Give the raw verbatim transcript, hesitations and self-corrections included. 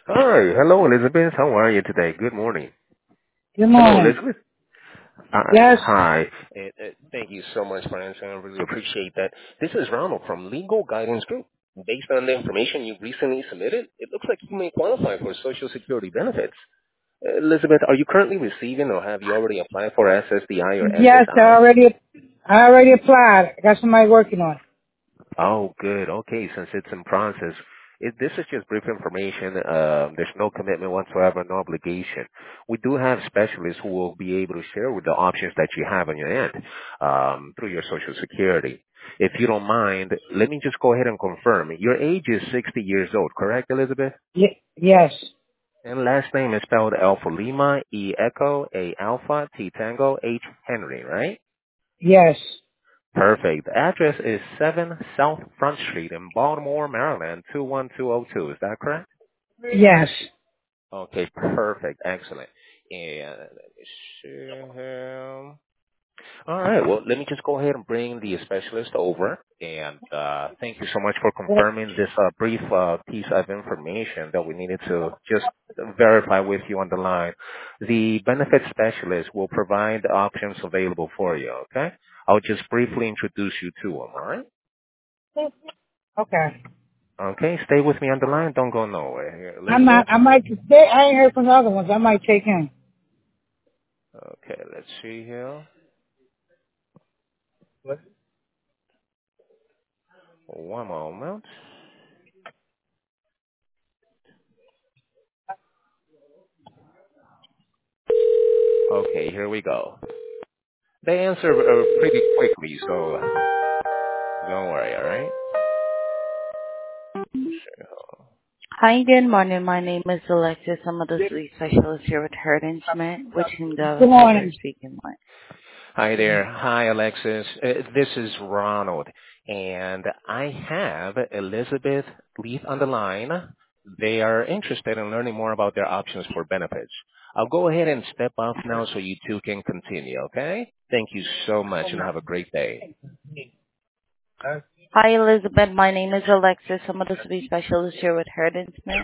Hi, hello Elizabeth. How are you today? Good morning. Good Hello morning. Elizabeth. Uh, Yes. hi. And, uh, thank you so much for answering. I really appreciate that. This is Ronald from Legal Guidance Group. Based on the information you recently submitted, it looks like you may qualify for Social Security benefits. Uh, Elizabeth, are you currently receiving or have you already applied for S S D I or Yes, I S S I? already, I already applied. I got somebody working on it. Oh, good. Okay, since it's in process, it, this is just brief information. Um, there's no commitment whatsoever, no obligation. We do have specialists who will be able to share with the options that you have on your end um, through your Social Security. If you don't mind, let me just go ahead and confirm. Your age is sixty years old, correct, Elizabeth? Ye- yes. And last name is spelled Alpha Lima, E Echo, A Alpha, T Tango, H Henry, right? Yes. Perfect. The address is seven South Front Street in Baltimore, Maryland, two one two zero two. Is that correct? Yes. Okay, perfect. Excellent. And let me see here. All right. Well, let me just go ahead and bring the specialist over. And uh, thank you so much for confirming this uh, brief uh, piece of information that we needed to just verify with you on the line. The benefit specialist will provide the options available for you, okay? I'll just briefly introduce you to them, all right? Okay. Okay, stay with me on the line. Don't go nowhere. Here, I might, Elizabeth? I might, they, I ain't heard from the other ones. I might take him. Okay, let's see here. One moment. Okay, here we go. They answer uh, pretty quickly, so don't worry, all right? Sure. Hi, good morning. My name is Alexis. I'm a disease specialist here with Herd Instrument, which can go Good with pleasure morning. speaking with. Hi there. Hi, Alexis. Uh, this is Ronald, and I have Elizabeth Leith on the line. They are interested in learning more about their options for benefits. I'll go ahead and step off now so you two can continue, okay? Thank you so much, and have a great day. Hi, Elizabeth. My name is Alexis. I'm a disease specialist here with Herd Instrument.